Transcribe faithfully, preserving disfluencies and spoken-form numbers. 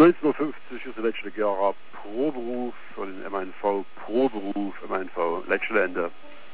neunzehnhundertfünfzig ist der letzte Jahr Proberuf für den M N V, Proberuf M N V, letzte Ende.